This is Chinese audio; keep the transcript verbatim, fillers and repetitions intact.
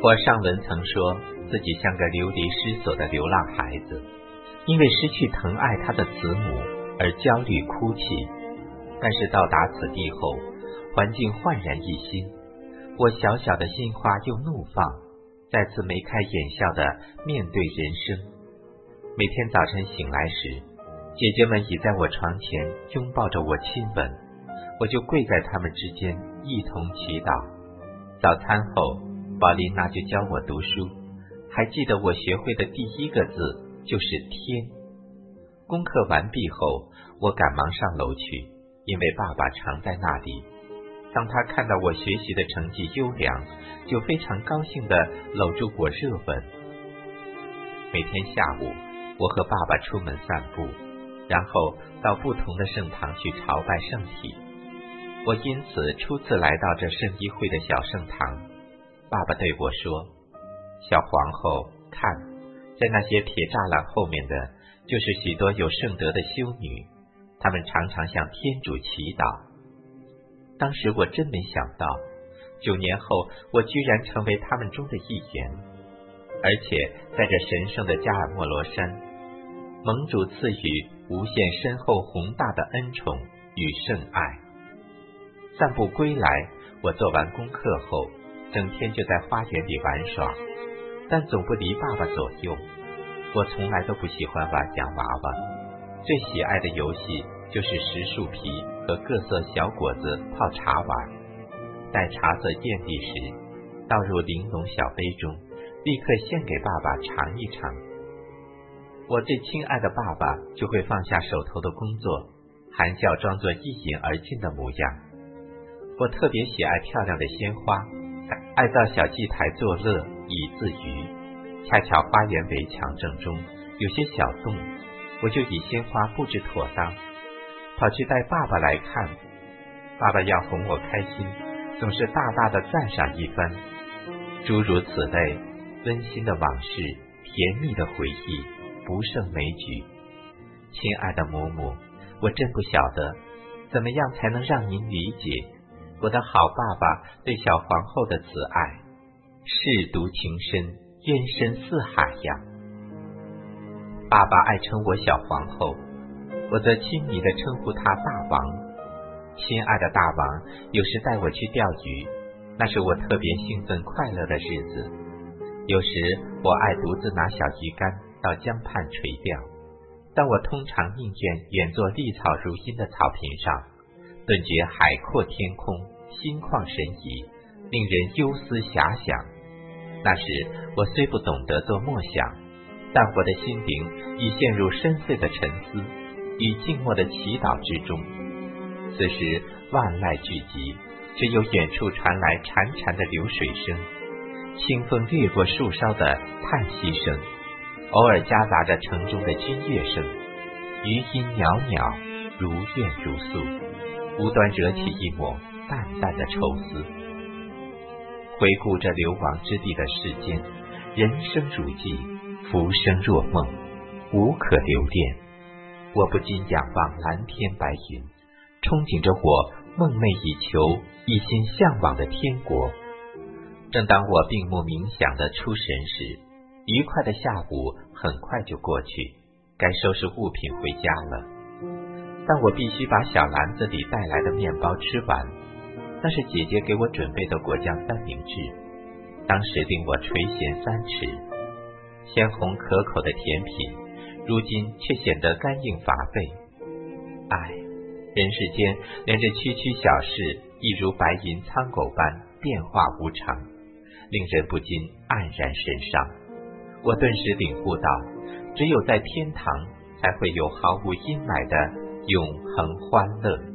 我上文曾说自己像个流离失所的流浪孩子，因为失去疼爱他的慈母而焦虑哭泣。但是到达此地后，环境焕然一新，我小小的心花又怒放，再次眉开眼笑地面对人生。每天早晨醒来时，姐姐们已在我床前拥抱着我亲吻，我就跪在她们之间一同祈祷。早餐后，宝琳娜就教我读书，还记得我学会的第一个字就是天。功课完毕后，我赶忙上楼去，因为爸爸常在那里。当他看到我学习的成绩优良，就非常高兴地搂住我热吻。每天下午，我和爸爸出门散步，然后到不同的圣堂去朝拜圣体。我因此初次来到这圣衣会的小圣堂。爸爸对我说，小皇后，看，在那些铁栅栏后面的就是许多有圣德的修女，她们常常向天主祈祷。当时我真没想到，九年后我居然成为他们中的一员，而且在这神圣的加尔默罗山，盟主赐予无限深厚宏大的恩宠与圣爱。散步归来，我做完功课后，整天就在花园里玩耍，但总不离爸爸左右。我从来都不喜欢玩洋娃娃，最喜爱的游戏就是拾树皮和各色小果子泡茶玩。待茶色艳丽时，倒入玲珑小杯中，立刻献给爸爸尝一尝。我最亲爱的爸爸就会放下手头的工作，含笑装作一饮而尽的模样。我特别喜爱漂亮的鲜花，爱到小祭台作乐以自娱。恰巧花园围墙正中有些小洞，我就以鲜花布置妥当，跑去带爸爸来看。爸爸要哄我开心，总是大大的赞赏一番。诸如此类温馨的往事，甜蜜的回忆，不胜枚举。亲爱的母母，我真不晓得怎么样才能让您理解我的好爸爸对小皇后的慈爱，舐犊情深，渊深似海呀。爸爸爱称我小皇后，我则亲昵地称呼他大王。亲爱的大王有时带我去钓鱼，那是我特别兴奋快乐的日子。有时我爱独自拿小鱼竿到江畔垂钓，但我通常宁愿远坐绿草如茵的草坪上，顿觉海阔天空，心旷神怡，令人忧思遐想。那时我虽不懂得做默想，但我的心灵已陷入深邃的沉思与静默的祈祷之中。此时万籁俱寂，只有远处传来潺潺的流水声，清风掠过树梢的叹息声，偶尔夹杂着城中的军乐声，余音袅袅，如怨如诉，无端惹起一抹淡淡的愁思。回顾这流亡之地的世间，人生如寄，浮生若梦，无可留恋。我不禁仰望蓝天白云，憧憬着我梦寐以求、一心向往的天国。正当我闭目冥想的出神时，愉快的下午很快就过去，该收拾物品回家了。但我必须把小篮子里带来的面包吃完，那是姐姐给我准备的果酱三明治，当时令我垂涎三尺。鲜红可口的甜品，如今却显得干硬乏味。唉，人世间连这区区小事，亦如白银苍狗般变化无常，令人不禁黯然神伤。我顿时领悟到，只有在天堂才会有毫无阴霾的永恒欢乐。